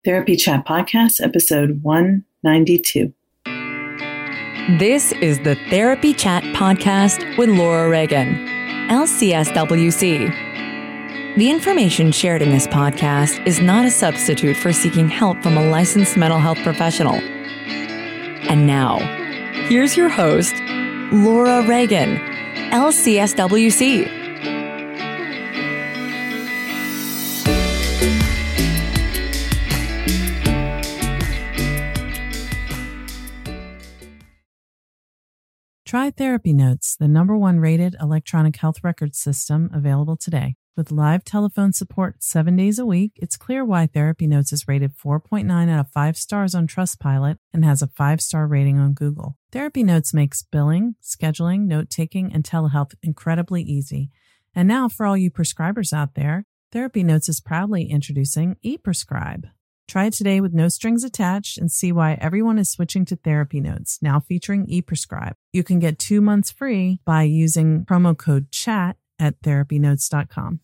Therapy Chat Podcast, episode 192. This is the Therapy Chat Podcast with Laura Reagan, LCSWC. The information shared in this podcast is not a substitute for seeking help from a licensed mental health professional. And now, here's your host, Laura Reagan, LCSWC. Try Therapy Notes, the #1 rated electronic health record system available today. With live telephone support 7 days a week, it's clear why Therapy Notes is rated 4.9 out of 5 stars on Trustpilot and has a 5-star rating on Google. Therapy Notes makes billing, scheduling, note-taking, and telehealth incredibly easy. And now, for all you prescribers out there, Therapy Notes is proudly introducing ePrescribe. Try it today with no strings attached and see why everyone is switching to Therapy Notes, now featuring ePrescribe. You can get 2 months free by using promo code CHAT at therapynotes.com.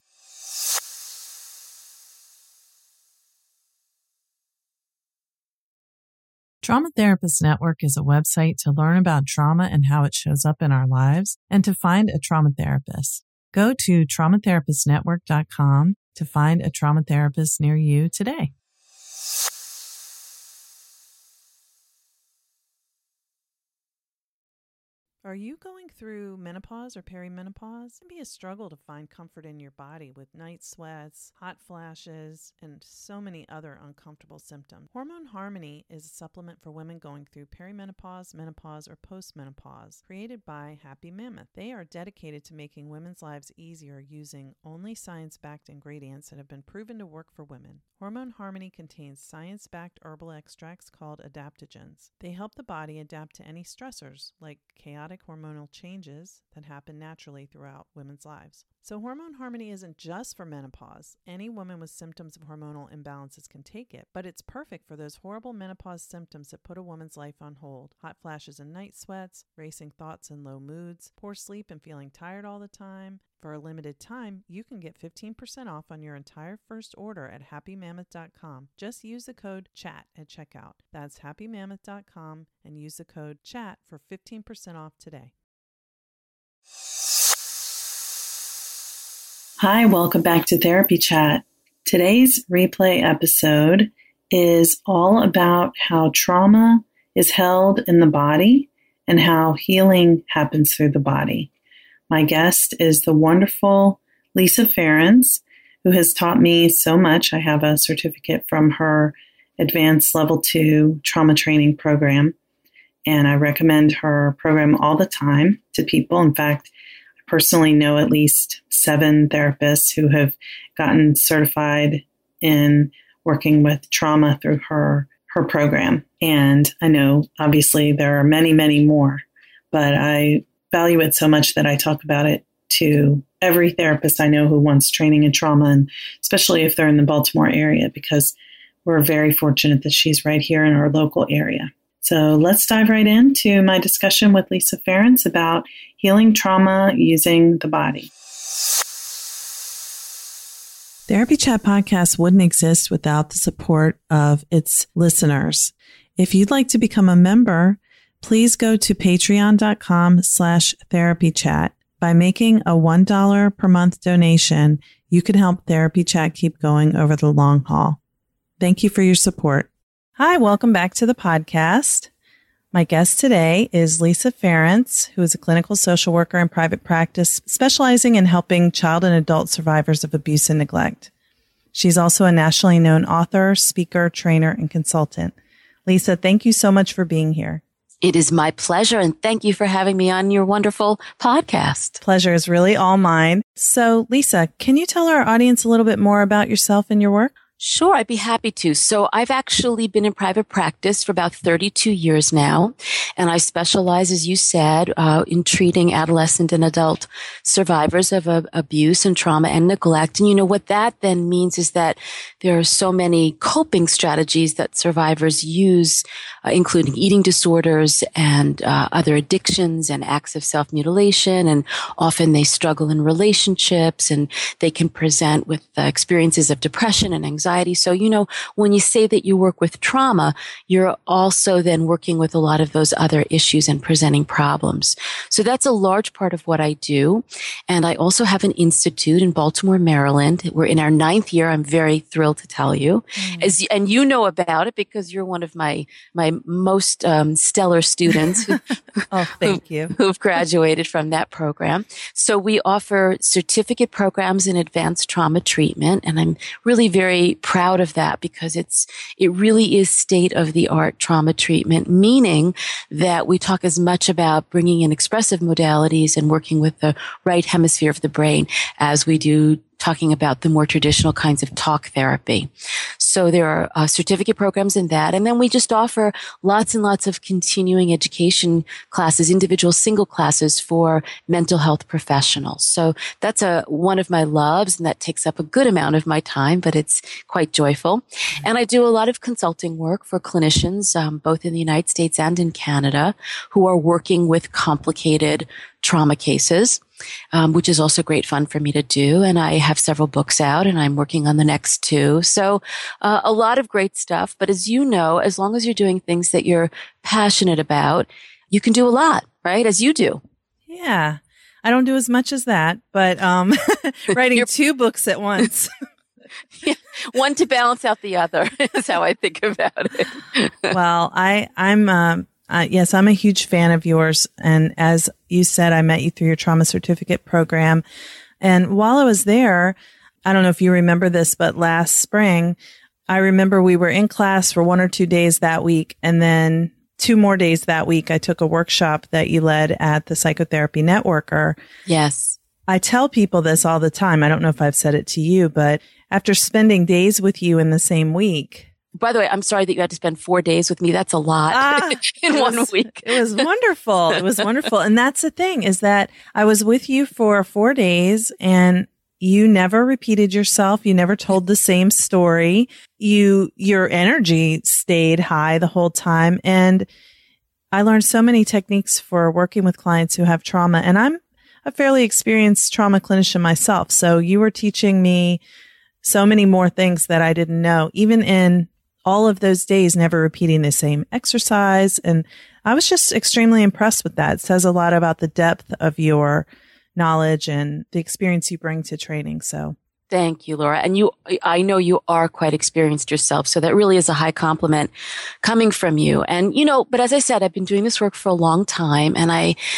Trauma Therapist Network is a website to learn about trauma and how it shows up in our lives and to find a trauma therapist. Go to traumatherapistnetwork.com to find a trauma therapist near you today. Are you going through menopause or perimenopause? It can be a struggle to find comfort in your body with night sweats, hot flashes, and so many other uncomfortable symptoms. Hormone Harmony is a supplement for women going through perimenopause, menopause, or postmenopause, created by Happy Mammoth. They are dedicated to making women's lives easier using only science-backed ingredients that have been proven to work for women. Hormone Harmony contains science-backed herbal extracts called adaptogens. They help the body adapt to any stressors, like chaotic hormonal changes that happen naturally throughout women's lives. So Hormone Harmony isn't just for menopause. Any woman with symptoms of hormonal imbalances can take it, but it's perfect for those horrible menopause symptoms that put a woman's life on hold. Hot flashes and night sweats, racing thoughts and low moods, poor sleep and feeling tired all the time. For a limited time, you can get 15% off on your entire first order at happymammoth.com. Just use the code CHAT at checkout. That's happymammoth.com and use the code CHAT for 15% off today. Hi, welcome back to Therapy Chat. Today's replay episode is all about how trauma is held in the body and how healing happens through the body. My guest is the wonderful Lisa Ferrans, who has taught me so much. I have a certificate from her advanced level 2 trauma training program, and I recommend her program all the time to people. In fact, I personally know at least 7 therapists who have gotten certified in working with trauma through her program. And I know obviously there are many, many more, but I value it so much that I talk about it to every therapist I know who wants training in trauma, and especially if they're in the Baltimore area, because we're very fortunate that she's right here in our local area. So let's dive right into my discussion with Lisa Ferrans about healing trauma using the body. Therapy Chat Podcast wouldn't exist without the support of its listeners. If you'd like to become a member, please go to patreon.com/therapychat. By making a $1 per month donation, you can help Therapy Chat keep going over the long haul. Thank you for your support. Hi, welcome back to the podcast. My guest today is Lisa Ferrans, who is a clinical social worker in private practice, specializing in helping child and adult survivors of abuse and neglect. She's also a nationally known author, speaker, trainer, and consultant. Lisa, thank you so much for being here. It is my pleasure, and thank you for having me on your wonderful podcast. Pleasure is really all mine. So, Lisa, can you tell our audience a little bit more about yourself and your work? Sure, I'd be happy to. So I've actually been in private practice for about 32 years now, and I specialize, as you said, in treating adolescent and adult survivors of abuse and trauma and neglect. And you know what that then means is that there are so many coping strategies that survivors use, including eating disorders and other addictions and acts of self-mutilation. And often they struggle in relationships, and they can present with experiences of depression and anxiety anxiety. So, when you say that you work with trauma, you're also then working with a lot of those other issues and presenting problems. So that's a large part of what I do. And I also have an institute in Baltimore, Maryland. We're in our 9th year. I'm very thrilled to tell you. And you know about it because you're one of my most stellar students thank you. who've graduated from that program. So we offer certificate programs in advanced trauma treatment. And I'm really very proud of that because it really is state-of-the-art trauma treatment, meaning that we talk as much about bringing in expressive modalities and working with the right hemisphere of the brain as we do talking about the more traditional kinds of talk therapy. So there are certificate programs in that. And then we just offer lots and lots of continuing education classes, individual single classes for mental health professionals. So that's one of my loves, and that takes up a good amount of my time, but it's quite joyful. And I do a lot of consulting work for clinicians, both in the United States and in Canada, who are working with complicated trauma cases. Which is also great fun for me to do. And I have several books out and I'm working on the next 2. So a lot of great stuff. But as you know, as long as you're doing things that you're passionate about, you can do a lot, right? As you do. Yeah. I don't do as much as that, but writing 2 books at once. Yeah, one to balance out the other is how I think about it. Well, yes, I'm a huge fan of yours. And as you said, I met you through your trauma certificate program. And while I was there, I don't know if you remember this, but last spring, I remember we were in class for 1 or 2 days that week. And then 2 more days that week, I took a workshop that you led at the Psychotherapy Networker. Yes. I tell people this all the time. I don't know if I've said it to you, but after spending days with you in the same week. By the way, I'm sorry that you had to spend 4 days with me. That's a lot in 1 week. It was wonderful. It was wonderful. And that's the thing, is that I was with you for 4 days and you never repeated yourself. You never told the same story. Your energy stayed high the whole time. And I learned so many techniques for working with clients who have trauma. And I'm a fairly experienced trauma clinician myself. So you were teaching me so many more things that I didn't know, even in all of those days, never repeating the same exercise. And I was just extremely impressed with that. It says a lot about the depth of your knowledge and the experience you bring to training. So thank you, Laura. And I know you are quite experienced yourself. So that really is a high compliment coming from you. And, but as I said, I've been doing this work for a long time. And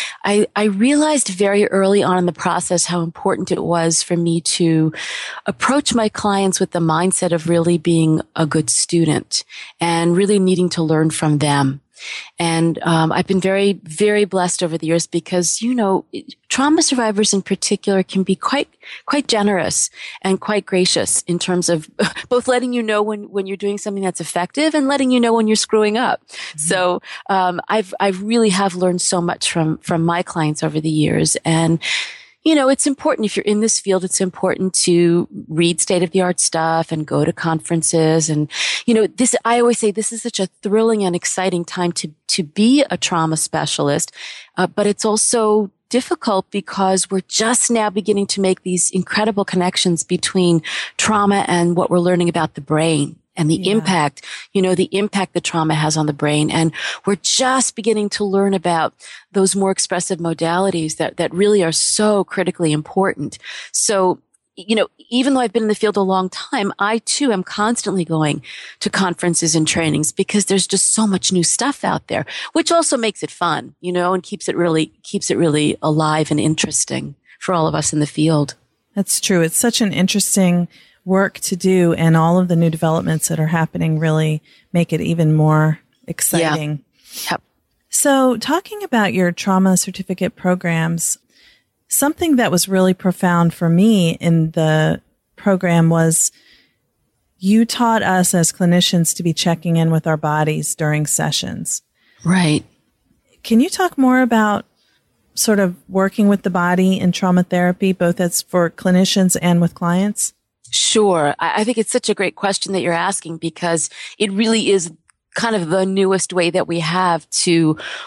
I realized very early on in the process how important it was for me to approach my clients with the mindset of really being a good student and really needing to learn from them. And I've been very, very blessed over the years because, trauma survivors in particular can be quite generous and quite gracious in terms of both letting you know when you're doing something that's effective and letting you know when you're screwing up. Mm-hmm. So I've really have learned so much from my clients over the years. And it's important if you're in this field, it's important to read state-of-the-art stuff and go to conferences. And, I always say this is such a thrilling and exciting time to be a trauma specialist. But it's also difficult because we're just now beginning to make these incredible connections between trauma and what we're learning about the brain. And the impact, the impact that trauma has on the brain. And we're just beginning to learn about those more expressive modalities that really are so critically important. So, even though I've been in the field a long time, I too am constantly going to conferences and trainings because there's just so much new stuff out there, which also makes it fun, and keeps it really alive and interesting for all of us in the field. That's true. It's such an interesting work to do, and all of the new developments that are happening really make it even more exciting. Yeah. Yep. So talking about your trauma certificate programs, something that was really profound for me in the program was you taught us as clinicians to be checking in with our bodies during sessions. Right. Can you talk more about sort of working with the body in trauma therapy, both as for clinicians and with clients? Sure. I think it's such a great question that you're asking because it really is kind of the newest way that we have to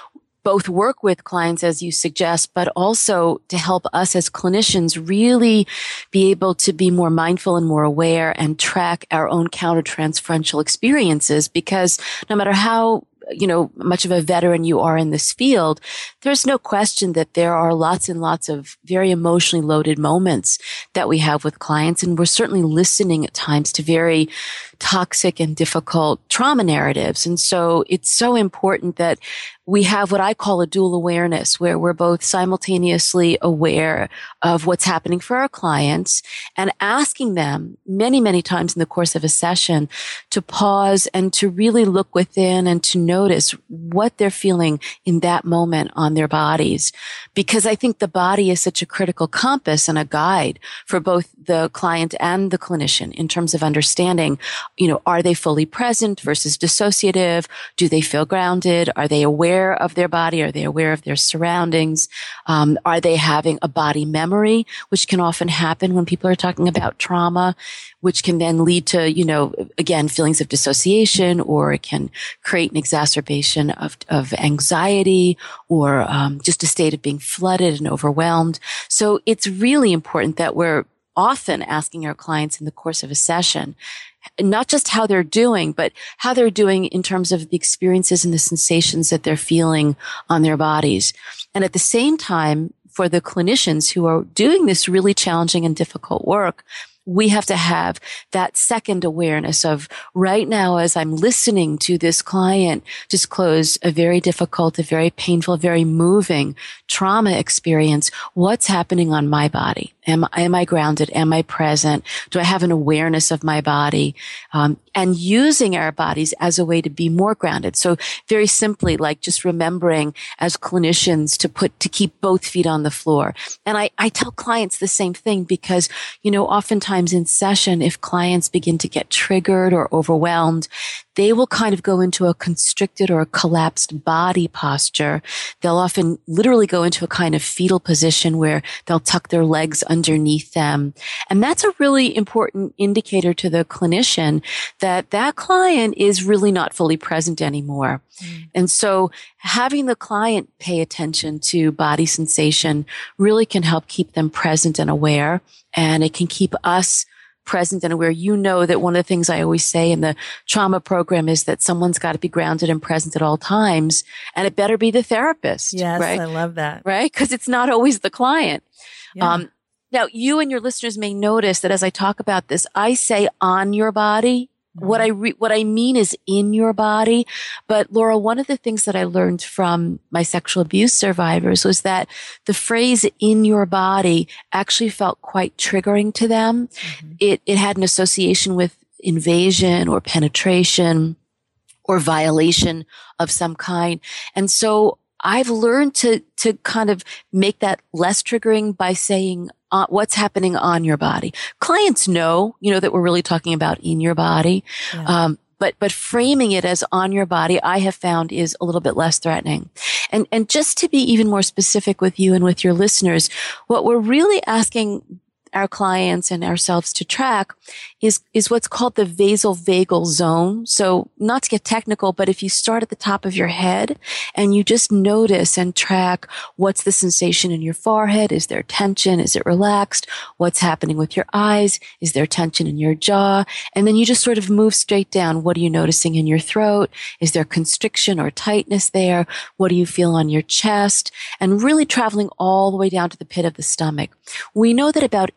both work with clients as you suggest, but also to help us as clinicians really be able to be more mindful and more aware and track our own countertransferential experiences, because no matter how much of a veteran you are in this field, there's no question that there are lots and lots of very emotionally loaded moments that we have with clients. And we're certainly listening at times to very toxic and difficult trauma narratives. And so it's so important that we have what I call a dual awareness, where we're both simultaneously aware of what's happening for our clients and asking them many, many times in the course of a session to pause and to really look within and to notice what they're feeling in that moment on their bodies. Because I think the body is such a critical compass and a guide for both the client and the clinician in terms of understanding, are they fully present versus dissociative? Do they feel grounded? Are they aware of their body? Are they aware of their surroundings? Are they having a body memory, which can often happen when people are talking about trauma, which can then lead to, again, feelings of dissociation, or it can create an exacerbation of anxiety, or just a state of being flooded and overwhelmed. So it's really important that we're often asking our clients in the course of a session, not just how they're doing, but how they're doing in terms of the experiences and the sensations that they're feeling on their bodies. And at the same time, for the clinicians who are doing this really challenging and difficult work, we have to have that second awareness of right now, as I'm listening to this client disclose a very difficult, a very painful, very moving trauma experience, what's happening on my body? Am I grounded? Am I present? Do I have an awareness of my body? And using our bodies as a way to be more grounded. So very simply, like just remembering as clinicians to keep both feet on the floor. And I tell clients the same thing because, oftentimes in session, if clients begin to get triggered or overwhelmed, they will kind of go into a constricted or a collapsed body posture. They'll often literally go into a kind of fetal position where they'll tuck their legs underneath them. And that's a really important indicator to the clinician that that client is really not fully present anymore. And so having the client pay attention to body sensation really can help keep them present and aware. And it can keep us present and aware. That one of the things I always say in the trauma program is that someone's got to be grounded and present at all times, and it better be the therapist. Yes, right? I love that. Right? Because it's not always the client. Yeah. Now, you and your listeners may notice that as I talk about this, I say on your body. What I mean is in your body. But Laura, one of the things that I learned from my sexual abuse survivors was that the phrase in your body actually felt quite triggering to them. Mm-hmm. It had an association with invasion or penetration or violation of some kind. And so I've learned to kind of make that less triggering by saying what's happening on your body. Clients know, that we're really talking about in your body. Yeah. But framing it as on your body, I have found is a little bit less threatening. And just to be even more specific with you and with your listeners, what we're really asking our clients and ourselves to track is what's called the vasovagal zone. So not to get technical, but if you start at the top of your head and you just notice and track what's the sensation in your forehead, is there tension? Is it relaxed? What's happening with your eyes? Is there tension in your jaw? And then you just sort of move straight down. What are you noticing in your throat? Is there constriction or tightness there? What do you feel on your chest? And really traveling all the way down to the pit of the stomach. We know that about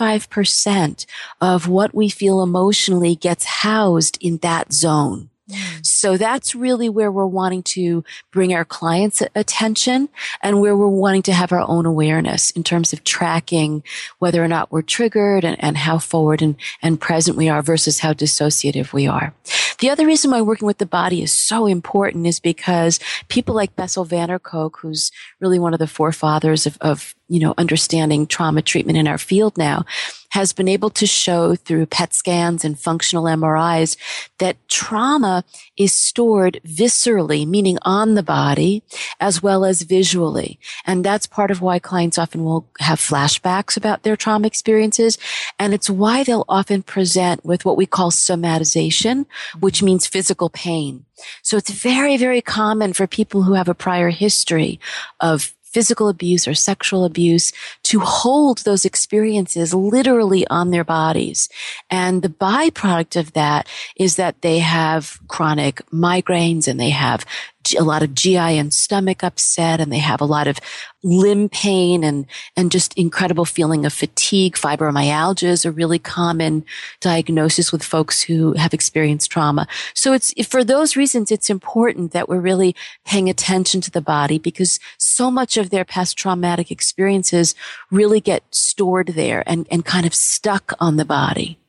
85% of what we feel emotionally gets housed in that zone. So that's really where we're wanting to bring our clients' attention and where we're wanting to have our own awareness in terms of tracking whether or not we're triggered and how forward and present we are versus how dissociative we are. The other reason why working with the body is so important is because people like Bessel van der Kolk, who's really one of the forefathers of understanding trauma treatment in our field now, has been able to show through PET scans and functional MRIs that trauma is stored viscerally, meaning on the body, as well as visually. And that's part of why clients often will have flashbacks about their trauma experiences. And it's why they'll often present with what we call somatization, which means physical pain. So it's very, very common for people who have a prior history of physical abuse or sexual abuse to hold those experiences literally on their bodies. And the byproduct of that is that they have chronic migraines and they have a lot of GI and stomach upset, and they have a lot of limb pain and just incredible feeling of fatigue. Fibromyalgia is a really common diagnosis with folks who have experienced trauma. So it's, for those reasons, it's important that we're really paying attention to the body, because so much of their past traumatic experiences really get stored there and kind of stuck on the body.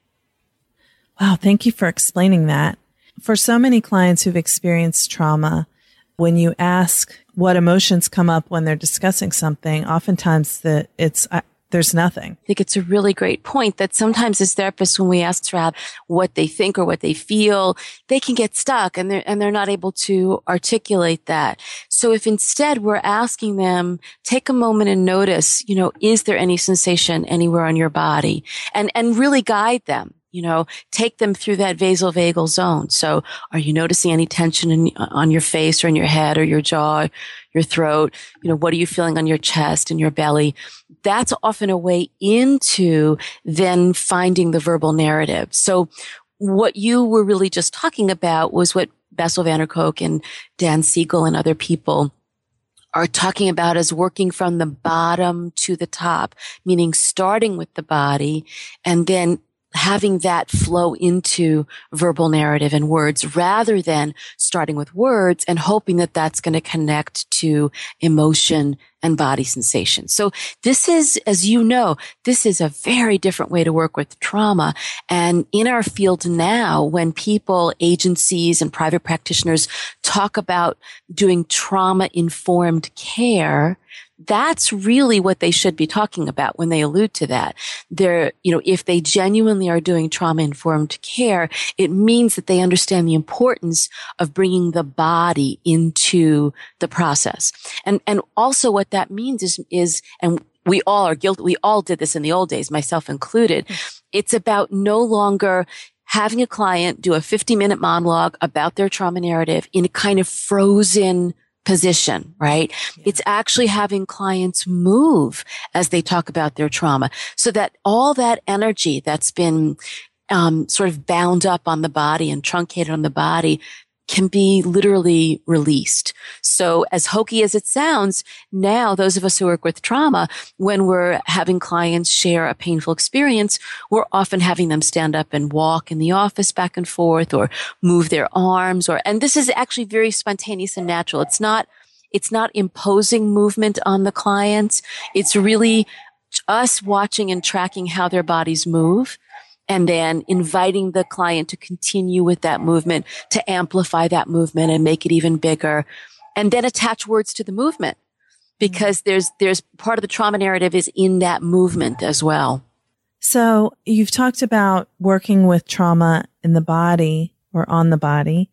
Wow. Thank you for explaining that. For so many clients who've experienced trauma, when you ask what emotions come up when they're discussing something, oftentimes there's nothing. I think it's a really great point that sometimes as therapists, when we ask for what they think or what they feel, they can get stuck and they're not able to articulate that. So if instead we're asking them, take a moment and notice, is there any sensation anywhere on your body, and really guide them. Take them through that vasovagal zone. So are you noticing any tension on your face or in your head or your jaw, your throat? What are you feeling on your chest and your belly? That's often a way into then finding the verbal narrative. So what you were really just talking about was what Bessel van der Kolk and Dan Siegel and other people are talking about as working from the bottom to the top, meaning starting with the body and then having that flow into verbal narrative and words, rather than starting with words and hoping that that's going to connect to emotion and body sensation. So this is, as you know, this is a very different way to work with trauma. And in our field now, when people, agencies, and private practitioners talk about doing trauma-informed care, that's really what they should be talking about when they allude to that. If they genuinely are doing trauma-informed care, it means that they understand the importance of bringing the body into the process. And also what that means is, and we all are guilty, we all did this in the old days, myself included. It's about no longer having a client do a 50-minute monologue about their trauma narrative in a kind of frozen position, right? Yeah. It's actually having clients move as they talk about their trauma, so that all that energy that's been sort of bound up on the body and truncated on the body can be literally released. So as hokey as it sounds, now those of us who work with trauma, when we're having clients share a painful experience, we're often having them stand up and walk in the office back and forth, or move their arms, and this is actually very spontaneous and natural. It's not imposing movement on the clients. It's really us watching and tracking how their bodies move, and then inviting the client to continue with that movement, to amplify that movement and make it even bigger, and then attach words to the movement, because there's part of the trauma narrative is in that movement as well. So you've talked about working with trauma in the body or on the body,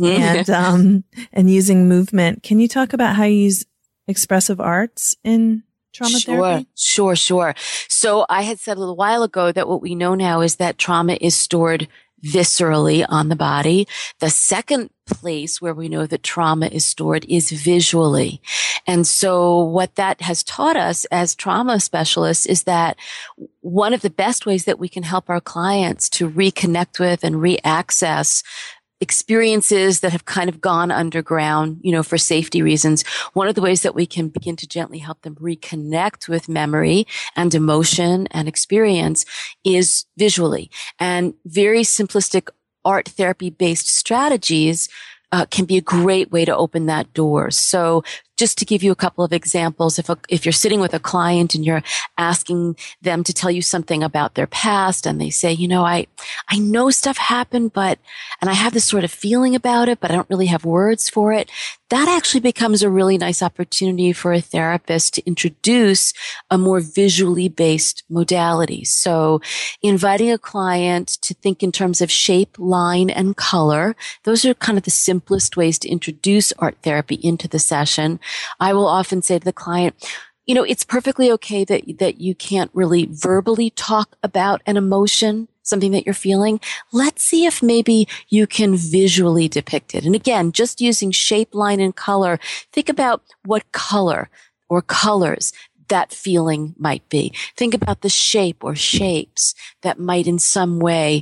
and using movement. Can you talk about how you use expressive arts in trauma therapy? Sure. So I had said a little while ago that what we know now is that trauma is stored viscerally on the body. The second place where we know that trauma is stored is visually. And so what that has taught us as trauma specialists is that one of the best ways that we can help our clients to reconnect with and reaccess experiences that have kind of gone underground, for safety reasons. One of the ways that we can begin to gently help them reconnect with memory and emotion and experience is visually. And very simplistic art therapy based strategies can be a great way to open that door. So just to give you a couple of examples, if you're sitting with a client and you're asking them to tell you something about their past, and they say, I know stuff happened, and I have this sort of feeling about it, but I don't really have words for it. that actually becomes a really nice opportunity for a therapist to introduce a more visually based modality. So inviting a client to think in terms of shape, line, and color. Those are kind of the simplest ways to introduce art therapy into the session. I will often say to the client, it's perfectly okay that you can't really verbally talk about an emotion, something that you're feeling. Let's see if maybe you can visually depict it. And again, just using shape, line, and color, think about what color or colors that feeling might be. Think about the shape or shapes that might in some way,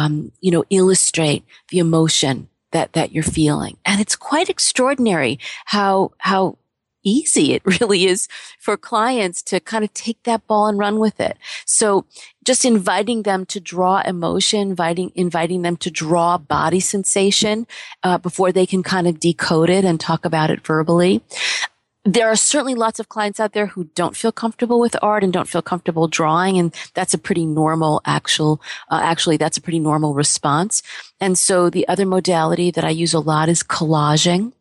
illustrate the emotion that you're feeling. And it's quite extraordinary how easy it really is for clients to kind of take that ball and run with it. So just inviting them to draw emotion, inviting them to draw body sensation before they can kind of decode it and talk about it verbally. There are certainly lots of clients out there who don't feel comfortable with art and don't feel comfortable drawing, and that's a pretty normal that's a pretty normal response. And so the other modality that I use a lot is collaging.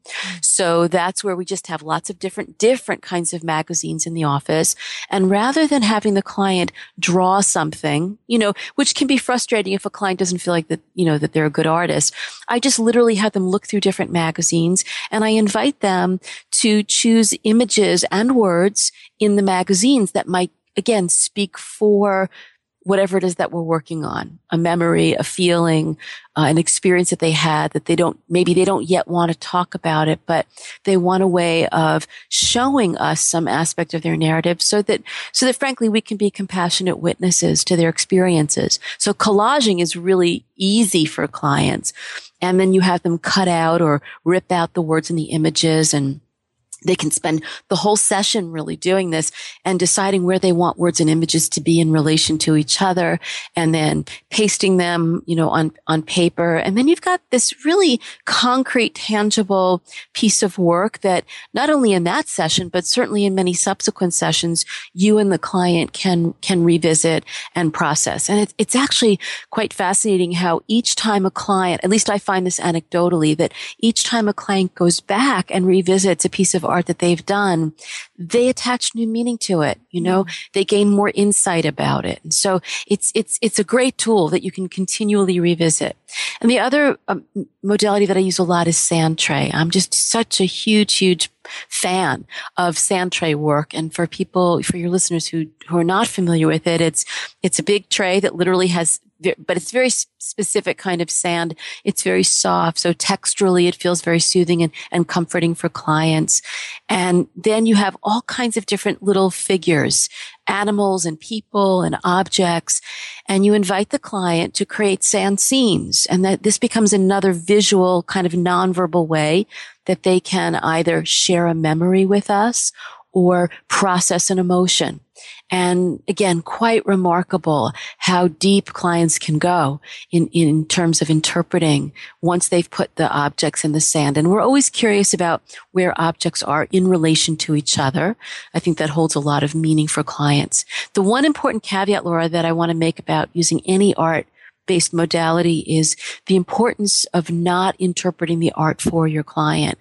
So that's where we just have lots of different kinds of magazines in the office. And rather than having the client draw something, which can be frustrating if a client doesn't feel like that, that they're a good artist, I just literally have them look through different magazines and I invite them to choose images and words in the magazines that might, again, speak for whatever it is that we're working on, a memory, a feeling, an experience that they had that they don't yet want to talk about it, but they want a way of showing us some aspect of their narrative so that frankly we can be compassionate witnesses to their experiences. So collaging is really easy for clients. And then you have them cut out or rip out the words and the images, and they can spend the whole session really doing this and deciding where they want words and images to be in relation to each other, and then pasting them, on paper. And then you've got this really concrete, tangible piece of work that not only in that session, but certainly in many subsequent sessions, you and the client can revisit and process. And it's actually quite fascinating how each time a client, at least I find this anecdotally, that each time a client goes back and revisits a piece of art that they've done, they attach new meaning to it. They gain more insight about it. And so it's a great tool that you can continually revisit. And the other modality that I use a lot is sand tray. I'm just such a huge fan of sand tray work. And for your listeners who are not familiar with it, it's a big tray that literally has, but it's very specific kind of sand. It's very soft. So texturally, it feels very soothing and comforting for clients. And then you have all kinds of different little figures, animals and people and objects. And you invite the client to create sand scenes. And that this becomes another visual kind of nonverbal way that they can either share a memory with us or process an emotion. And again, quite remarkable how deep clients can go in terms of interpreting once they've put the objects in the sand. And we're always curious about where objects are in relation to each other. I think that holds a lot of meaning for clients. The one important caveat, Laura, that I want to make about using any art-based modality is the importance of not interpreting the art for your client.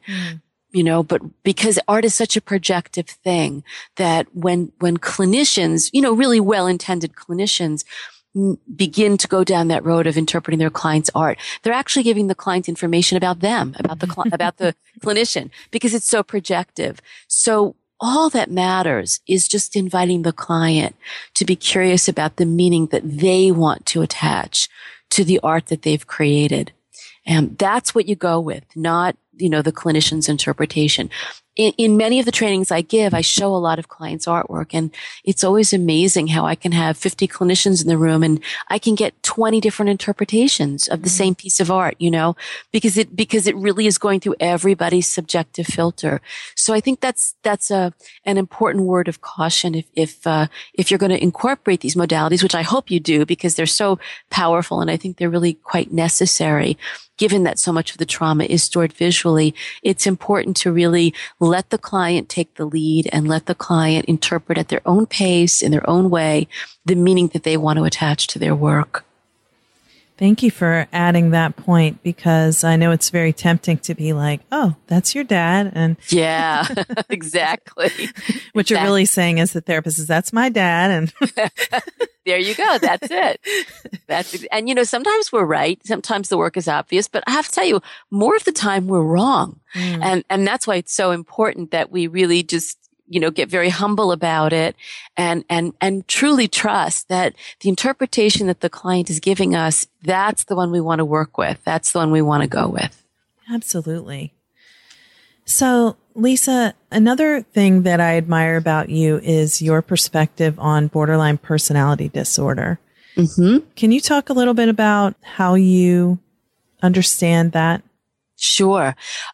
But because art is such a projective thing that when clinicians, really well-intended clinicians begin to go down that road of interpreting their client's art, they're actually giving the client information about them, about the clinician, because it's so projective. So all that matters is just inviting the client to be curious about the meaning that they want to attach to the art that they've created. And that's what you go with, not, the clinician's interpretation. In many of the trainings I give, I show a lot of clients' artwork, and it's always amazing how I can have 50 clinicians in the room and I can get 20 different interpretations of the same piece of art, because it really is going through everybody's subjective filter. So I think that's an important word of caution if you're going to incorporate these modalities, which I hope you do, because they're so powerful and I think they're really quite necessary. Given that so much of the trauma is stored visually, it's important to really let the client take the lead and let the client interpret at their own pace, in their own way, the meaning that they want to attach to their work. Thank you for adding that point, because I know it's very tempting to be like, oh, that's your dad. And yeah, exactly. What you're really saying as the therapist is, that's my dad. And there you go. That's it. And sometimes we're right. Sometimes the work is obvious, but I have to tell you, more of the time we're wrong. And that's why it's so important that we really just get very humble about it and truly trust that the interpretation that the client is giving us, that's the one we want to work with. That's the one we want to go with. Absolutely. So, Lisa, another thing that I admire about you is your perspective on borderline personality disorder. Mm-hmm. Can you talk a little bit about how you understand that? Sure.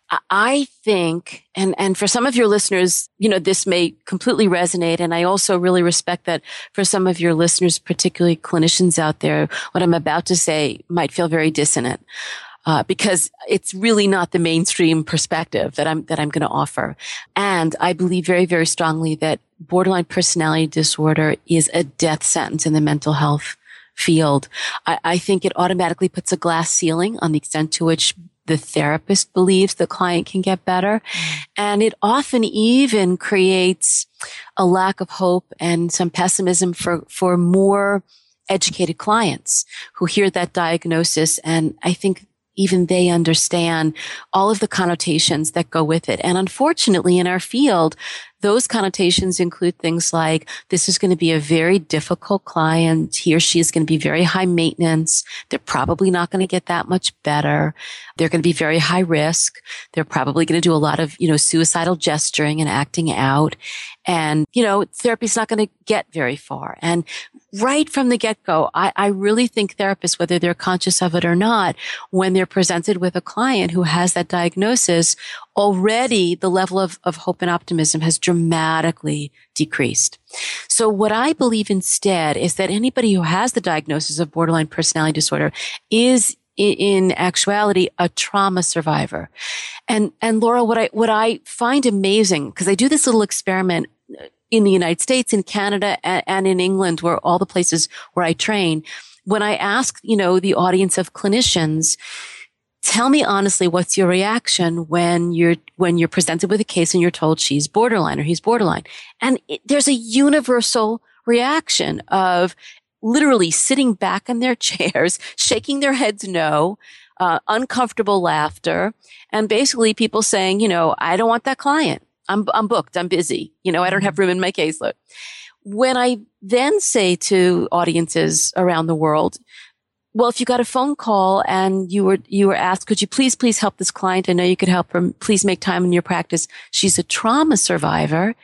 I think, and for some of your listeners, this may completely resonate. And I also really respect that for some of your listeners, particularly clinicians out there, what I'm about to say might feel very dissonant, because it's really not the mainstream perspective that I'm going to offer. And I believe very, very strongly that borderline personality disorder is a death sentence in the mental health field. I think it automatically puts a glass ceiling on the extent to which the therapist believes the client can get better. And it often even creates a lack of hope and some pessimism for more educated clients who hear that diagnosis. And I think even they understand all of the connotations that go with it. And unfortunately, in our field, those connotations include things like, this is going to be a very difficult client. He or she is going to be very high maintenance. They're probably not going to get that much better. They're going to be very high risk. They're probably going to do a lot of, suicidal gesturing and acting out. And, therapy's not going to get very far. And right from the get-go, I really think therapists, whether they're conscious of it or not, when they're presented with a client who has that diagnosis, already the level of hope and optimism has dramatically decreased. So what I believe instead is that anybody who has the diagnosis of borderline personality disorder is in actuality a trauma survivor. And Laura, what I find amazing, because I do this little experiment in the United States, in Canada, and in England, where all the places where I train, when I ask, the audience of clinicians, tell me honestly, what's your reaction when you're presented with a case and you're told she's borderline or he's borderline? And there's a universal reaction of literally sitting back in their chairs, shaking their heads no, uncomfortable laughter, and basically people saying, I don't want that client. I'm booked. I'm busy. I don't have room in my caseload. When I then say to audiences around the world, well, if you got a phone call and you were asked, could you please help this client? I know you could help her. Please make time in your practice. She's a trauma survivor.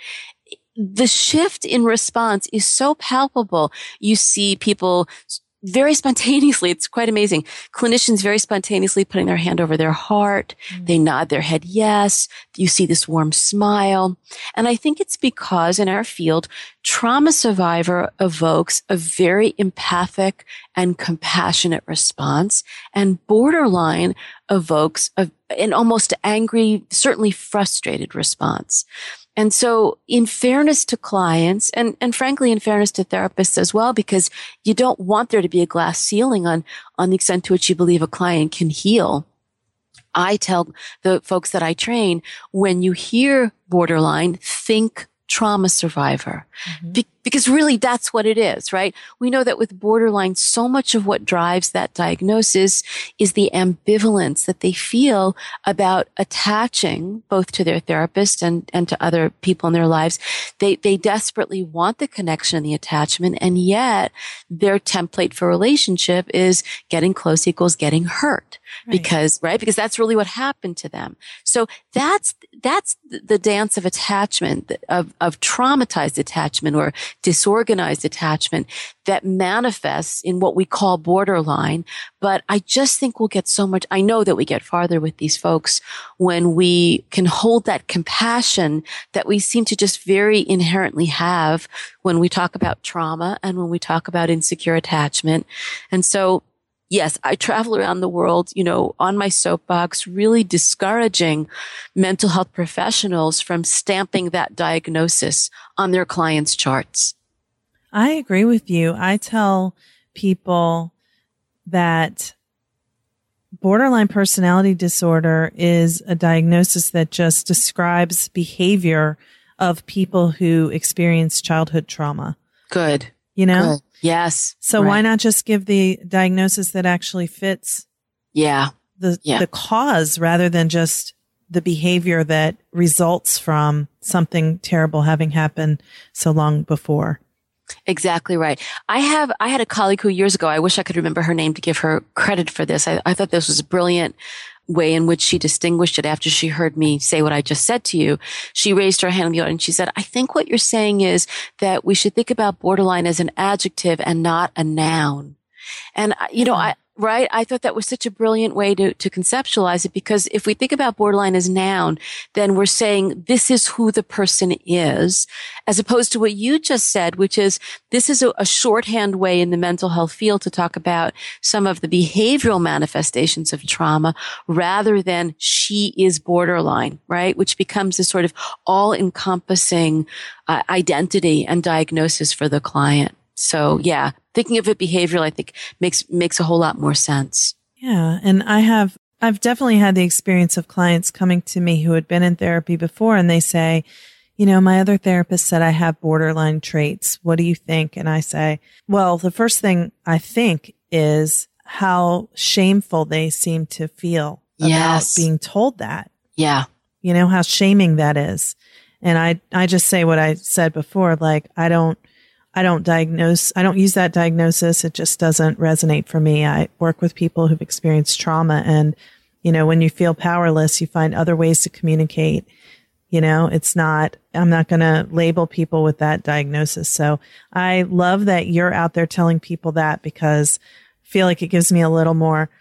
The shift in response is so palpable. You see people very spontaneously, it's quite amazing. Clinicians very spontaneously putting their hand over their heart. They nod their head yes. You see this warm smile. And I think it's because in our field, trauma survivor evokes a very empathic and compassionate response, and borderline evokes an almost angry, certainly frustrated response. And so in fairness to clients and frankly, in fairness to therapists as well, because you don't want there to be a glass ceiling on the extent to which you believe a client can heal, I tell the folks that I train, when you hear borderline, think trauma survivor. Because really that's what it is, right? We know that with borderline, so much of what drives that diagnosis is the ambivalence that they feel about attaching both to their therapist and to other people in their lives. They desperately want the connection and the attachment, and yet their template for relationship is getting close equals getting hurt. Right. Because that's really what happened to them. So that's the dance of attachment, of traumatized attachment or disorganized attachment that manifests in what we call borderline. But I just think I know that we get farther with these folks when we can hold that compassion that we seem to just very inherently have when we talk about trauma and when we talk about insecure attachment. And so, yes, I travel around the world, on my soapbox, really discouraging mental health professionals from stamping that diagnosis on their clients' charts. I agree with you. I tell people that borderline personality disorder is a diagnosis that just describes behavior of people who experience childhood trauma. Good. You know? Good. Yes. So why not just give the diagnosis that actually fits the cause rather than just the behavior that results from something terrible having happened so long before? Exactly right. I had a colleague who years ago, I wish I could remember her name to give her credit for this. I thought this was a brilliant way in which she distinguished it after she heard me say what I just said to you. She raised her hand in the audience. She said, I think what you're saying is that we should think about borderline as an adjective and not a noun. And, I thought that was such a brilliant way to conceptualize it, because if we think about borderline as noun, then we're saying this is who the person is, as opposed to what you just said, which is this is a shorthand way in the mental health field to talk about some of the behavioral manifestations of trauma rather than she is borderline, right? Which becomes a sort of all-encompassing identity and diagnosis for the client. So yeah, thinking of it behavioral, I think makes a whole lot more sense. Yeah. And I've definitely had the experience of clients coming to me who had been in therapy before, and they say, my other therapist said I have borderline traits. What do you think? And I say, well, the first thing I think is how shameful they seem to feel about being told that. Yeah. How shaming that is. And I just say what I said before, like, I don't use that diagnosis. It just doesn't resonate for me. I work with people who've experienced trauma, and, when you feel powerless, you find other ways to communicate. I'm not going to label people with that diagnosis. So I love that you're out there telling people that, because I feel like it gives me a little more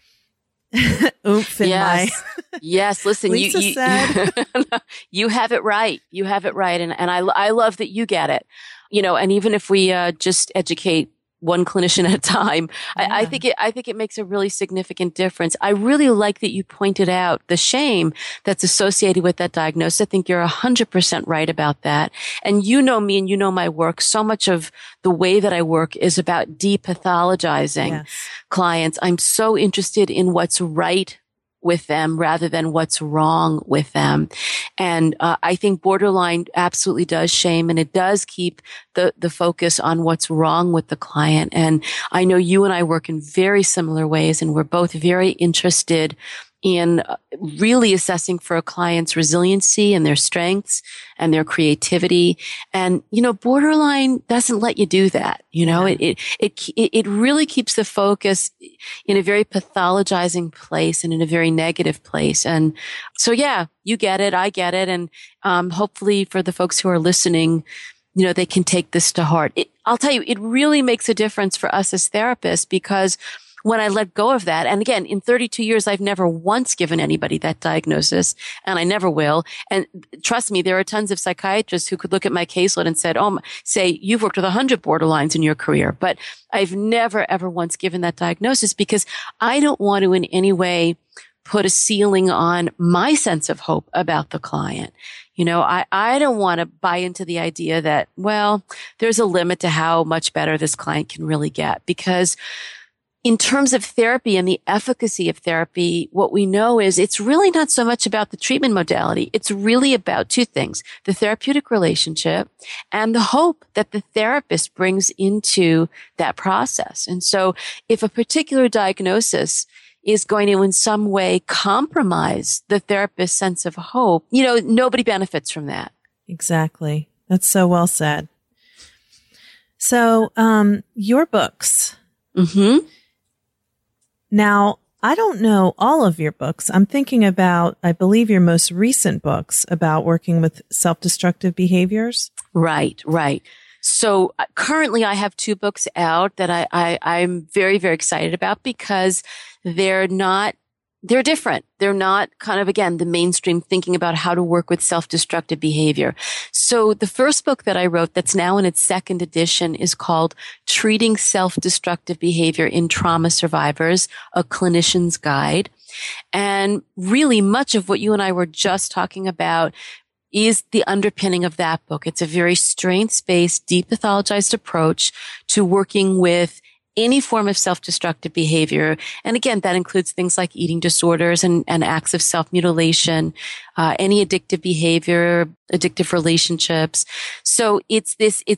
oomph in my. Yes. Listen, Lisa said. You have it right. You have it right. And I love that you get it. And even if we just educate one clinician at a time, I think it makes a really significant difference. I really like that you pointed out the shame that's associated with that diagnosis. I think you're 100% right about that. And you know me and you know my work. So much of the way that I work is about depathologizing clients. I'm so interested in what's right with them rather than what's wrong with them. And I think borderline absolutely does shame, and it does keep the focus on what's wrong with the client. And I know you and I work in very similar ways, and we're both very interested in really assessing for a client's resiliency and their strengths and their creativity. And, borderline doesn't let you do that. It really keeps the focus in a very pathologizing place and in a very negative place. And so, yeah, you get it. I get it. And, hopefully for the folks who are listening, they can take this to heart. I'll tell you, it really makes a difference for us as therapists, because when I let go of that, and again, in 32 years, I've never once given anybody that diagnosis, and I never will. And trust me, there are tons of psychiatrists who could look at my caseload and say, you've worked with 100 borderlines in your career, but I've never, ever once given that diagnosis, because I don't want to in any way put a ceiling on my sense of hope about the client. I don't want to buy into the idea that, well, there's a limit to how much better this client can really get, because in terms of therapy and the efficacy of therapy, what we know is it's really not so much about the treatment modality. It's really about two things: the therapeutic relationship and the hope that the therapist brings into that process. And so if a particular diagnosis is going to in some way compromise the therapist's sense of hope, nobody benefits from that. Exactly. That's so well said. So, your books. Mm-hmm. Now, I don't know all of your books. I'm thinking about, I believe, your most recent books about working with self-destructive behaviors. Right. So currently I have 2 books out that I'm very, very excited about, because they're different. They're not kind of, again, the mainstream thinking about how to work with self-destructive behavior. So the first book that I wrote, that's now in its 2nd edition, is called Treating Self-Destructive Behavior in Trauma Survivors, A Clinician's Guide. And really much of what you and I were just talking about is the underpinning of that book. It's a very strengths-based, depathologized approach to working with any form of self-destructive behavior. And again, that includes things like eating disorders and acts of self-mutilation, any addictive behavior, addictive relationships. So it's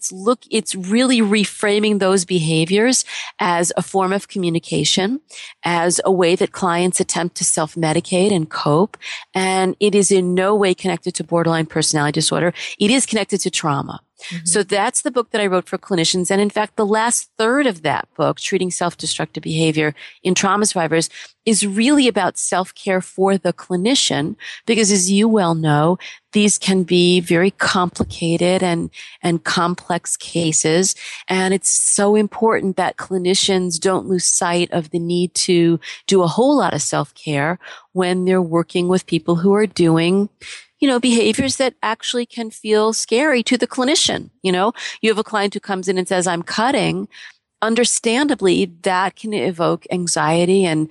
really reframing those behaviors as a form of communication, as a way that clients attempt to self-medicate and cope. And it is in no way connected to borderline personality disorder. It is connected to trauma. Mm-hmm. So that's the book that I wrote for clinicians. And in fact, the last third of that book, Treating Self-Destructive Behavior in Trauma Survivors, is really about self-care for the clinician, because as you well know, these can be very complicated and complex cases. And it's so important that clinicians don't lose sight of the need to do a whole lot of self-care when they're working with people who are doing behaviors that actually can feel scary to the clinician. You have a client who comes in and says, I'm cutting. Understandably, that can evoke anxiety and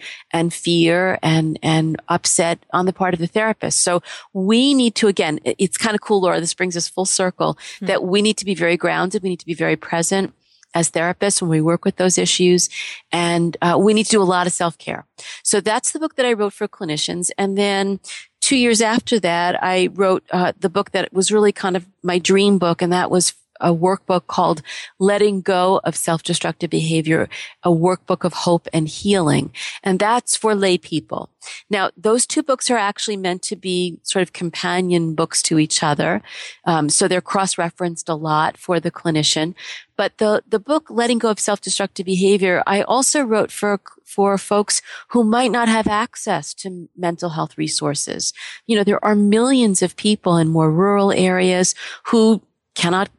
fear and upset on the part of the therapist. So we need to, again, it's kind of cool, Laura, this brings us full circle, that we need to be very grounded. We need to be very present as therapists when we work with those issues. And we need to do a lot of self-care. So that's the book that I wrote for clinicians. And then 2 years after that, I wrote the book that was really kind of my dream book, and that was a workbook called Letting Go of Self-Destructive Behavior, a workbook of hope and healing. And that's for lay people. Now, those two books are actually meant to be sort of companion books to each other. So they're cross-referenced a lot for the clinician. But the book, Letting Go of Self-Destructive Behavior, I also wrote for folks who might not have access to mental health resources. There are millions of people in more rural areas who cannot,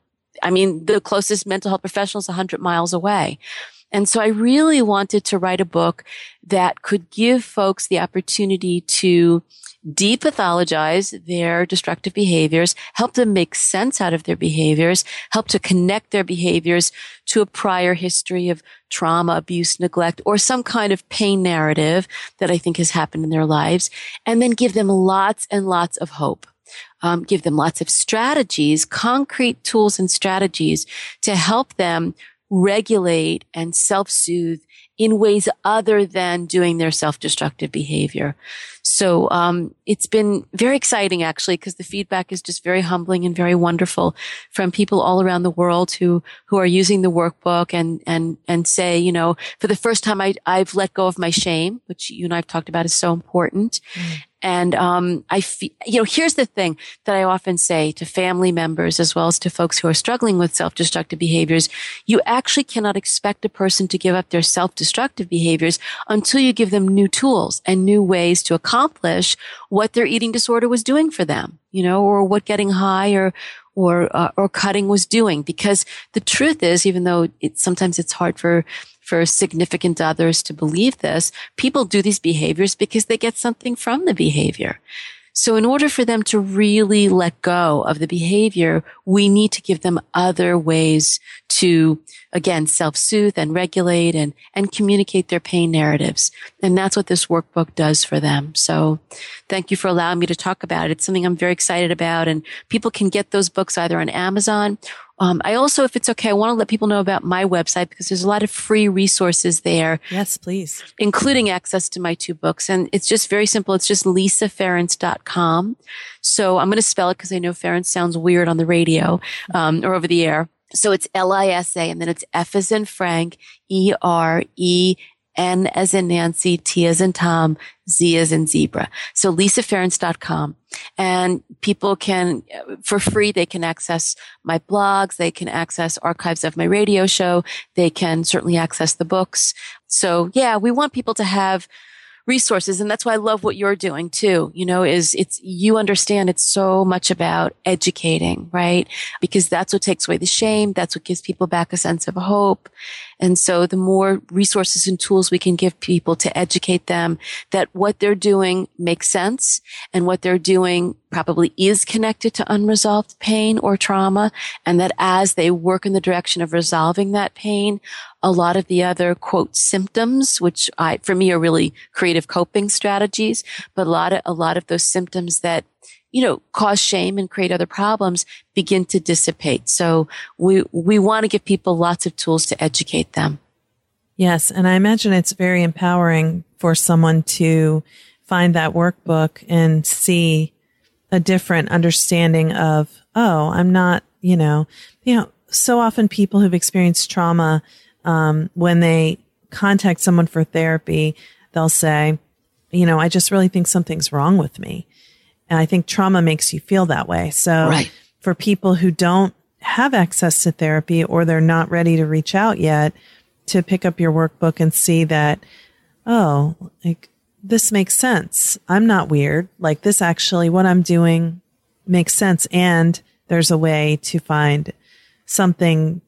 the closest mental health professional is 100 miles away. And so I really wanted to write a book that could give folks the opportunity to depathologize their destructive behaviors, help them make sense out of their behaviors, help to connect their behaviors to a prior history of trauma, abuse, neglect, or some kind of pain narrative that I think has happened in their lives, and then give them lots and lots of hope. Give them lots of strategies, concrete tools and strategies to help them regulate and self-soothe in ways other than doing their self-destructive behavior. So it's been very exciting, actually, because the feedback is just very humbling and very wonderful from people all around the world who are using the workbook and say, for the first time I've let go of my shame, which you and I've talked about is so important. And I feel, here's the thing that I often say to family members as well as to folks who are struggling with self-destructive behaviors. You actually cannot expect a person to give up their self-destructive behaviors until you give them new tools and new ways to accomplish what their eating disorder was doing for them, or what getting high or cutting was doing. Because the truth is, even though sometimes it's hard for significant others to believe this, people do these behaviors because they get something from the behavior. So in order for them to really let go of the behavior, we need to give them other ways to, again, self-soothe and regulate and communicate their pain narratives. And that's what this workbook does for them. So thank you for allowing me to talk about it. It's something I'm very excited about, and people can get those books either on Amazon. I also, if it's okay, I want to let people know about my website because there's a lot of free resources there. Yes, please. Including access to my two books. And it's just very simple. It's just lisaferenc.com. So I'm going to spell it because I know Ferenc sounds weird on the radio or over the air. So it's Lisa, and then it's F as in Frank, EREN as in Nancy, T as in Tom, Z as in zebra. So lisaferenc.com. And people can, for free, they can access my blogs. They can access archives of my radio show. They can certainly access the books. So yeah, we want people to have resources. And that's why I love what you're doing too, you understand it's so much about educating, right? Because that's what takes away the shame. That's what gives people back a sense of hope. And so the more resources and tools we can give people to educate them that what they're doing makes sense and what they're doing probably is connected to unresolved pain or trauma, and that as they work in the direction of resolving that pain, a lot of the other, quote, symptoms, which for me are really creative coping strategies, but a lot of those symptoms that cause shame and create other problems begin to dissipate. So we want to give people lots of tools to educate them. Yes. And I imagine it's very empowering for someone to find that workbook and see a different understanding of, oh, I'm not, so often people who've experienced trauma, when they contact someone for therapy, they'll say, I just really think something's wrong with me. And I think trauma makes you feel that way. So for people who don't have access to therapy or they're not ready to reach out yet, to pick up your workbook and see that, oh, like this makes sense. I'm not weird. Like this actually, what I'm doing makes sense. And there's a way to find something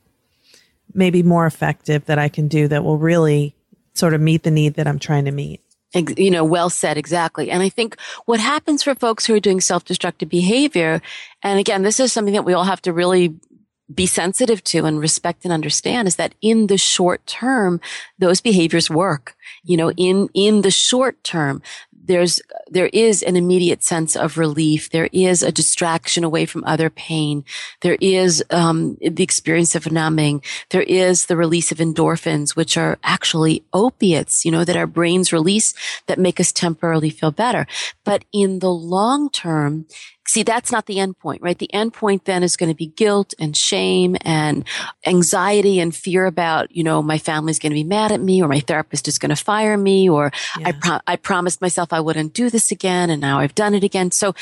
maybe more effective that I can do that will really sort of meet the need that I'm trying to meet. Well said. Exactly. And I think what happens for folks who are doing self-destructive behavior, and again, this is something that we all have to really be sensitive to and respect and understand, is that in the short term, those behaviors work. In the short term, there is an immediate sense of relief. There is a distraction away from other pain. There is the experience of numbing. There is the release of endorphins, which are actually opiates, that our brains release that make us temporarily feel better. But in the long term, see, that's not the end point, right? The end point then is going to be guilt and shame and anxiety and fear about, my family's going to be mad at me, or my therapist is going to fire me, or I promised myself I wouldn't do this again, and now I've done it again. So,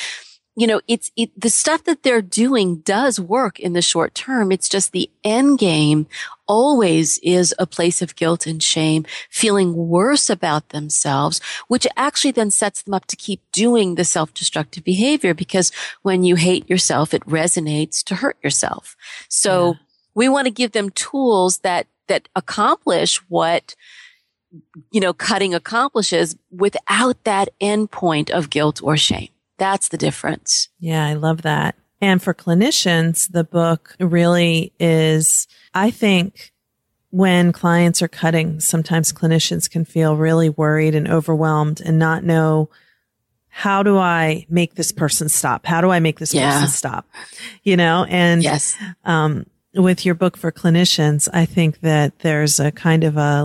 the stuff that they're doing does work in the short term. It's just the end game always is a place of guilt and shame, feeling worse about themselves, which actually then sets them up to keep doing the self-destructive behavior, because when you hate yourself, it resonates to hurt yourself. So we want to give them tools that accomplish what, cutting accomplishes without that end point of guilt or shame. That's the difference. Yeah, I love that. And for clinicians, the book really is, I think, when clients are cutting, sometimes clinicians can feel really worried and overwhelmed and not know, how do I make this person stop? How do I make this person stop? And yes. With your book for clinicians, I think that there's a kind of a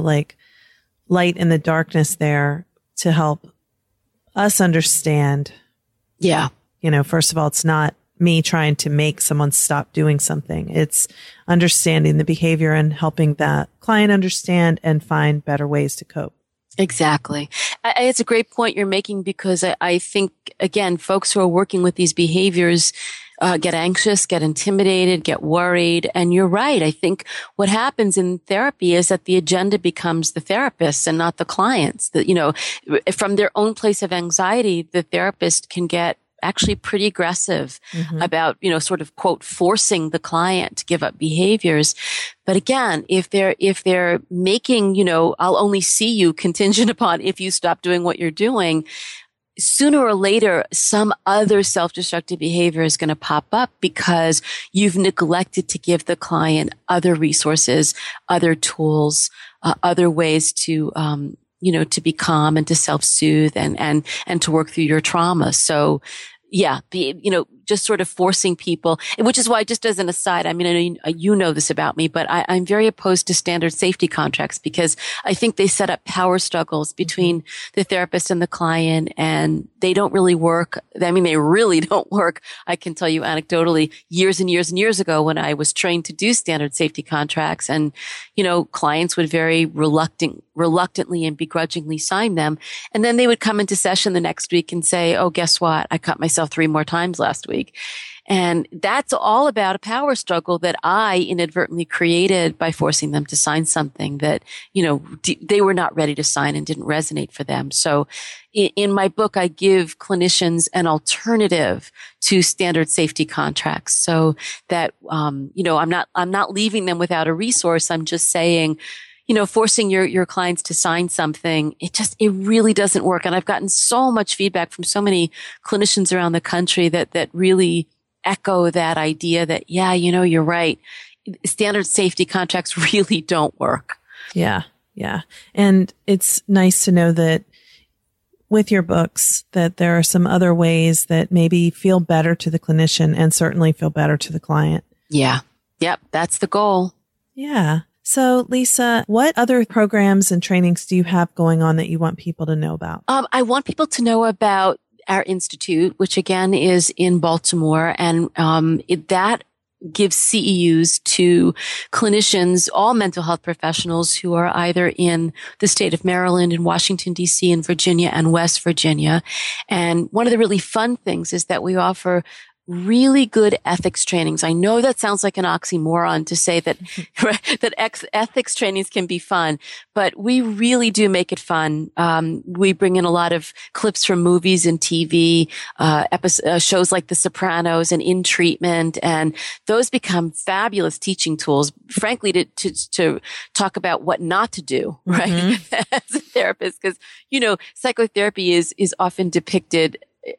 light in the darkness there to help us understand. Yeah. First of all, it's not me trying to make someone stop doing something. It's understanding the behavior and helping that client understand and find better ways to cope. Exactly. It's a great point you're making, because I think, again, folks who are working with these behaviors get anxious, get intimidated, get worried. And you're right. I think what happens in therapy is that the agenda becomes the therapist and not the clients. That, from their own place of anxiety, the therapist can get actually pretty aggressive about, sort of, quote, forcing the client to give up behaviors. But again, if they're making, I'll only see you contingent upon if you stop doing what you're doing, sooner or later, some other self-destructive behavior is going to pop up because you've neglected to give the client other resources, other tools, other ways to, to be calm and to self-soothe and to work through your trauma. So, yeah, just sort of forcing people, which is why, just as an aside, I mean, I know you know this about me, but I'm very opposed to standard safety contracts, because I think they set up power struggles between the therapist and the client, and they don't really work. I mean, they really don't work. I can tell you anecdotally, years and years and years ago, when I was trained to do standard safety contracts, and, clients would very reluctantly and begrudgingly sign them. And then they would come into session the next week and say, oh, guess what? I cut myself 3 more times last week. And that's all about a power struggle that I inadvertently created by forcing them to sign something that, they were not ready to sign and didn't resonate for them. So in my book, I give clinicians an alternative to standard safety contracts, so that, I'm not leaving them without a resource. I'm just saying, forcing your clients to sign something, it really doesn't work. And I've gotten so much feedback from so many clinicians around the country that really echo that idea that, yeah, you're right. Standard safety contracts really don't work. Yeah. Yeah. And it's nice to know that with your books, that there are some other ways that maybe feel better to the clinician and certainly feel better to the client. Yeah. Yep. That's the goal. Yeah. So, Lisa, what other programs and trainings do you have going on that you want people to know about? I want people to know about our institute, which again is in Baltimore, and that gives CEUs to clinicians, all mental health professionals who are either in the state of Maryland, in Washington, D.C., in Virginia, and West Virginia. And one of the really fun things is that we offer really good ethics trainings. I know that sounds like an oxymoron to say that ethics trainings can be fun, but we really do make it fun. We bring in a lot of clips from movies and TV, shows like The Sopranos and In Treatment, and those become fabulous teaching tools, frankly, to talk about what not to do, right? Mm-hmm. As a therapist, because, psychotherapy is often depicted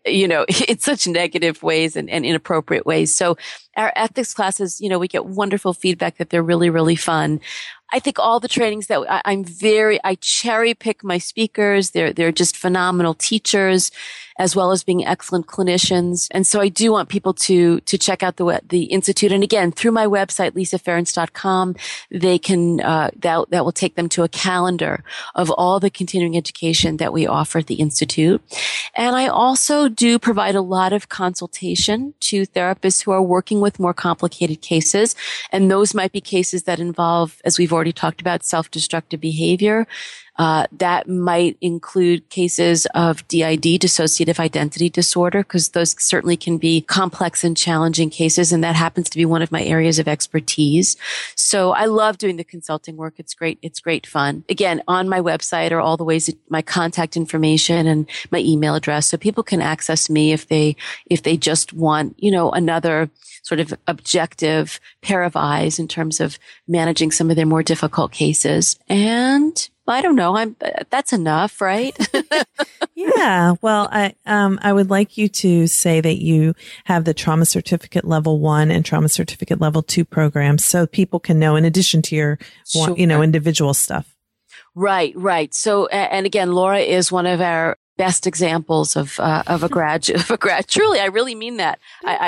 in such negative ways and inappropriate ways. So our ethics classes, we get wonderful feedback that they're really, really fun. I think all the trainings that I cherry pick my speakers. They're just phenomenal teachers, as well as being excellent clinicians. And so I do want people to check out the Institute. And again, through my website, lisaference.com, they can, that will take them to a calendar of all the continuing education that we offer at the Institute. And I also do provide a lot of consultation to therapists who are working with more complicated cases. And those might be cases that involve, as we've already talked about, self-destructive behavior. That might include cases of DID, dissociative identity disorder, because those certainly can be complex and challenging cases. And that happens to be one of my areas of expertise. So I love doing the consulting work. It's great. It's great fun. Again, on my website are all the ways, my contact information and my email address. So people can access me if they just want, another sort of objective pair of eyes in terms of managing some of their more difficult cases. And I don't know. That's enough, right? Yeah. Well, I would like you to say that you have the Trauma Certificate Level 1 and Trauma Certificate Level 2 programs, so people can know in addition to your, Sure. Individual stuff. Right. So, and again, Laura is one of our best examples of a grad. Truly, I really mean that.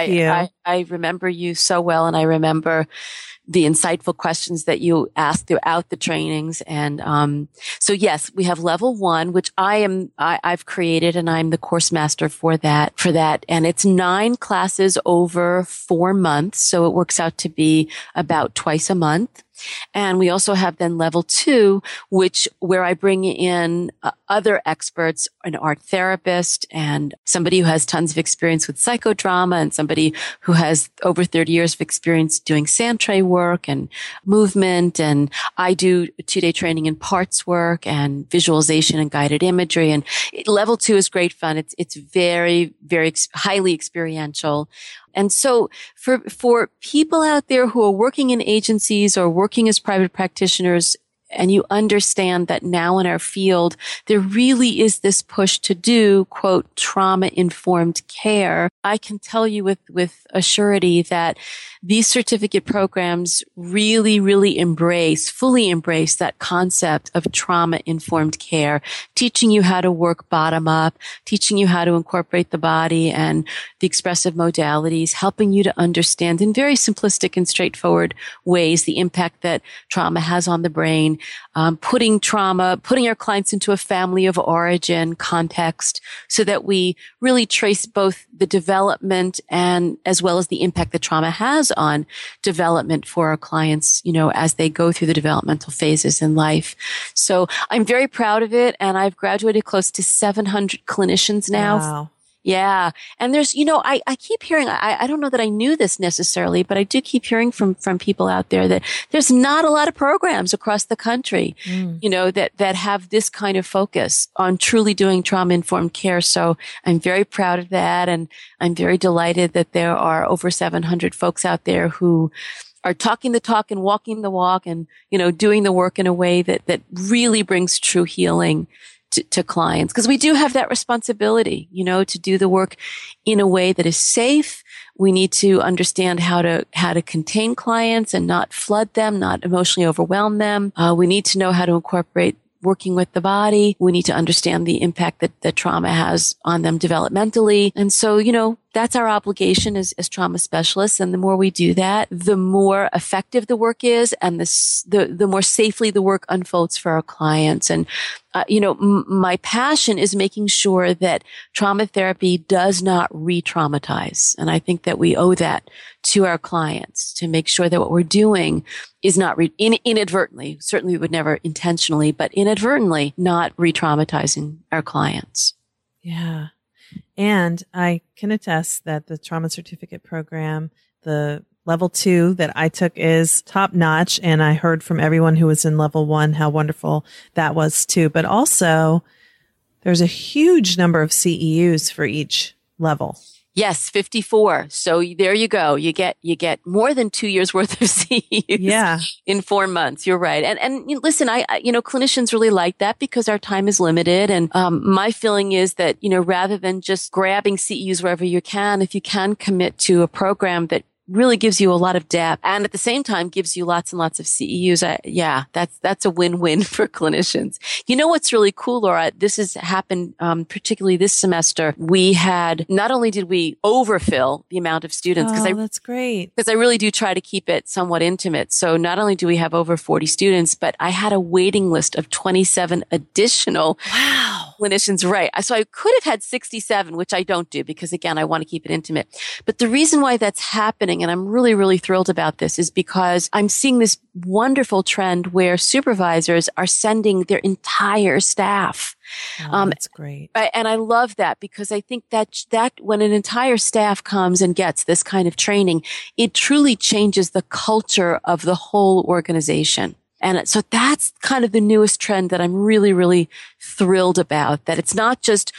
I remember you so well, and I remember the insightful questions that you asked throughout the trainings. And, so yes, we have level 1, which I've created, and I'm the course master for that. And it's 9 classes over 4 months. So it works out to be about twice a month. And we also have then level 2, where I bring in other experts, an art therapist and somebody who has tons of experience with psychodrama and somebody who has over 30 years of experience doing sand tray work and movement. And I do 2-day training in parts work and visualization and guided imagery. And level 2 is great fun. It's very, very highly experiential. And so for people out there who are working in agencies or working as private practitioners, and you understand that now in our field, there really is this push to do, quote, trauma-informed care, I can tell you with a surety that these certificate programs really, really fully embrace that concept of trauma-informed care, teaching you how to work bottom up, teaching you how to incorporate the body and the expressive modalities, helping you to understand in very simplistic and straightforward ways the impact that trauma has on the brain, putting our clients into a family of origin context so that we really trace both the development and as well as the impact that trauma has on development for our clients, as they go through the developmental phases in life. So I'm very proud of it. And I've graduated close to 700 clinicians now. Wow. Yeah. And there's, I keep hearing, I don't know that I knew this necessarily, but I do keep hearing from people out there that there's not a lot of programs across the country, that have this kind of focus on truly doing trauma-informed care. So I'm very proud of that. And I'm very delighted that there are over 700 folks out there who are talking the talk and walking the walk and, doing the work in a way that really brings true healing to clients, because we do have that responsibility, to do the work in a way that is safe. We need to understand how to contain clients and not flood them, not emotionally overwhelm them. We need to know how to incorporate working with the body. We need to understand the impact that trauma has on them developmentally. And so, that's our obligation as trauma specialists. And the more we do that, the more effective the work is, and the more safely the work unfolds for our clients. And my passion is making sure that trauma therapy does not re-traumatize. And I think that we owe that to our clients, to make sure that what we're doing is not inadvertently, certainly we would never intentionally, but inadvertently not re-traumatizing our clients. Yeah. And I can attest that the trauma certificate program, the level 2 that I took, is top notch. And I heard from everyone who was in level 1 how wonderful that was too. But also there's a huge number of CEUs for each level. Yes, 54. So there you go. You get more than 2 years worth of CEUs in 4 months. You're right. And listen, I clinicians really like that because our time is limited. And, my feeling is that, rather than just grabbing CEUs wherever you can, if you can commit to a program that really gives you a lot of depth and at the same time gives you lots and lots of CEUs. That's a win-win for clinicians. You know what's really cool, Laura? This has happened, particularly this semester. We had, not only did we overfill the amount of students, that's great. Because I really do try to keep it somewhat intimate. So not only do we have over 40 students, but I had a waiting list of 27 additional clinicians. Right. So I could have had 67, which I don't do because again, I want to keep it intimate. But the reason why that's happening, and I'm really, really thrilled about this, is because I'm seeing this wonderful trend where supervisors are sending their entire staff. That's great. And I love that because I think that when an entire staff comes and gets this kind of training, it truly changes the culture of the whole organization. And so that's kind of the newest trend that I'm really, really thrilled about, that it's not just,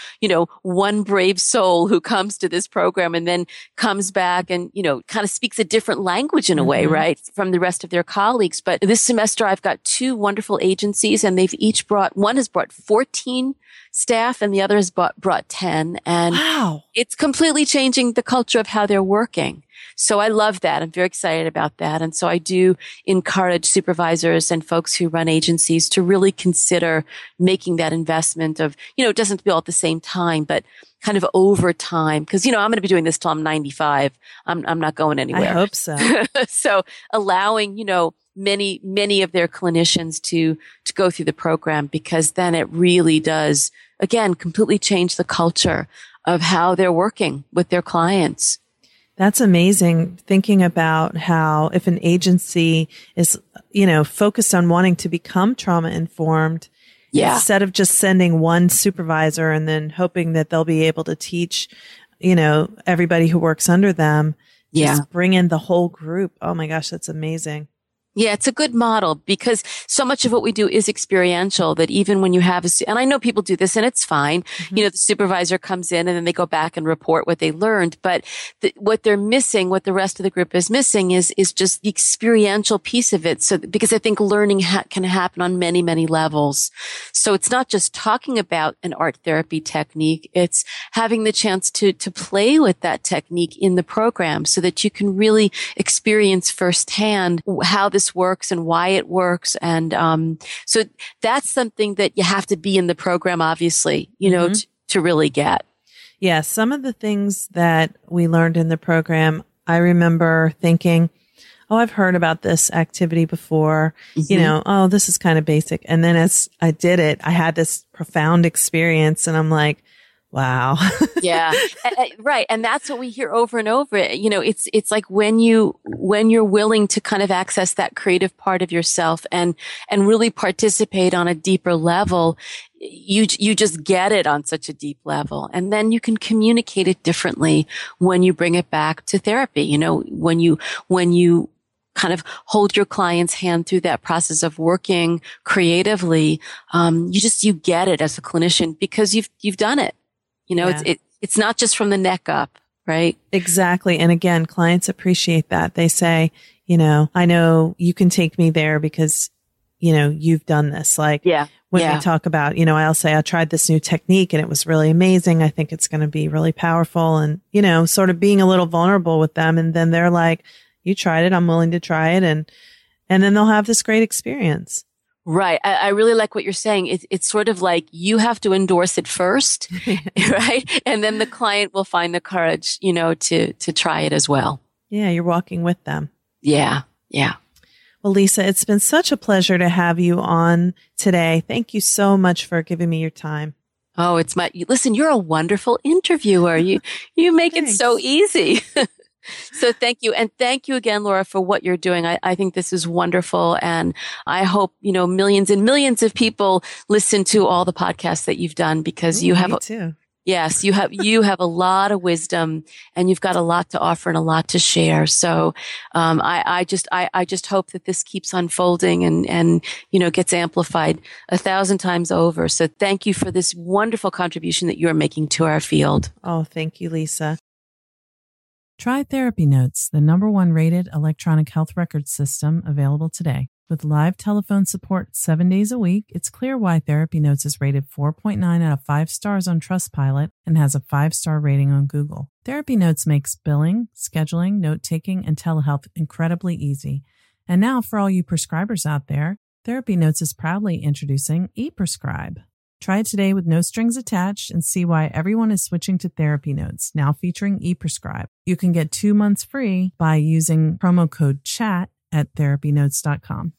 one brave soul who comes to this program and then comes back and, kind of speaks a different language in a way, right, from the rest of their colleagues. But this semester, I've got 2 wonderful agencies and they've each one has brought 14 staff and the other has brought 10. And it's completely changing the culture of how they're working. So I love that. I'm very excited about that. And so I do encourage supervisors and folks who run agencies to really consider making that investment of, it doesn't have to be all at the same time, but kind of over time. Because, I'm going to be doing this till I'm 95. I'm not going anywhere. I hope so. So allowing, many of their clinicians to go through the program, because then it really does, again, completely change the culture of how they're working with their clients. That's amazing, thinking about how if an agency is, focused on wanting to become trauma informed, instead of just sending one supervisor and then hoping that they'll be able to teach, everybody who works under them, just bring in the whole group. Oh my gosh, that's amazing. Yeah, it's a good model because so much of what we do is experiential, that even when you have and I know people do this and it's fine. The supervisor comes in and then they go back and report what they learned. But what they're missing, what the rest of the group is missing is just the experiential piece of it. So, because I think learning can happen on many, many levels. So it's not just talking about an art therapy technique. It's having the chance to play with that technique in the program so that you can really experience firsthand how this works and why it works. And so that's something that you have to be in the program, obviously, to really get. Yeah. Some of the things that we learned in the program, I remember thinking, I've heard about this activity before, this is kind of basic. And then as I did it, I had this profound experience and I'm like, wow. Yeah. Right. And that's what we hear over and over. It's like when you're willing to kind of access that creative part of yourself and really participate on a deeper level, you just get it on such a deep level. And then you can communicate it differently when you bring it back to therapy. When you kind of hold your client's hand through that process of working creatively, you get it as a clinician because you've done it. It's not just from the neck up, right? Exactly. And again, clients appreciate that. They say, I know you can take me there because, you've done this. Like when we talk about, I'll say I tried this new technique and it was really amazing. I think it's going to be really powerful and, sort of being a little vulnerable with them. And then they're like, you tried it. I'm willing to try it. And then they'll have this great experience. Right. I really like what you're saying. It's sort of like you have to endorse it first, right? And then the client will find the courage, to try it as well. Yeah, you're walking with them. Yeah. Yeah. Well, Lisa, it's been such a pleasure to have you on today. Thank you so much for giving me your time. Oh, listen, you're a wonderful interviewer. You make it so easy. So thank you. And thank you again, Laura, for what you're doing. I think this is wonderful. And I hope, millions and millions of people listen to all the podcasts that you've done because you have, yes, you have a lot of wisdom and you've got a lot to offer and a lot to share. So, I just hope that this keeps unfolding and, gets amplified 1,000 times over. So thank you for this wonderful contribution that you're making to our field. Oh, thank you, Lisa. Try Therapy Notes, the #1 rated electronic health record system available today. With live telephone support 7 days a week, it's clear why Therapy Notes is rated 4.9 out of 5 stars on Trustpilot and has a 5-star rating on Google. Therapy Notes makes billing, scheduling, note-taking, and telehealth incredibly easy. And now for all you prescribers out there, Therapy Notes is proudly introducing ePrescribe. Try it today with no strings attached and see why everyone is switching to Therapy Notes, now featuring ePrescribe. You can get 2 months free by using promo code CHAT at therapynotes.com.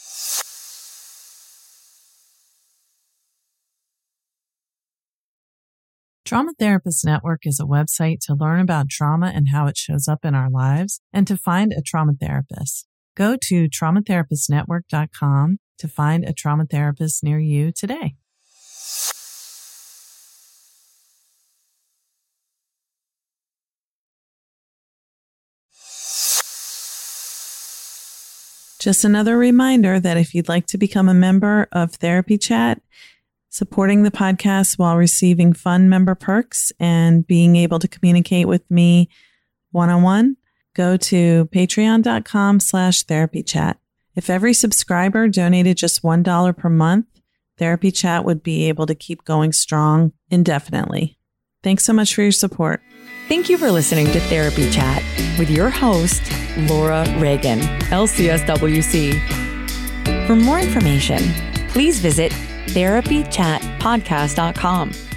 Trauma Therapist Network is a website to learn about trauma and how it shows up in our lives and to find a trauma therapist. Go to traumatherapistnetwork.com to find a trauma therapist near you today. Just another reminder that if you'd like to become a member of Therapy Chat, supporting the podcast while receiving fun member perks and being able to communicate with me one-on-one, go to patreon.com/therapychat. If every subscriber donated just $1 per month, Therapy Chat would be able to keep going strong indefinitely. Thanks so much for your support. Thank you for listening to Therapy Chat with your host, Laura Reagan, LCSWC. For more information, please visit therapychatpodcast.com.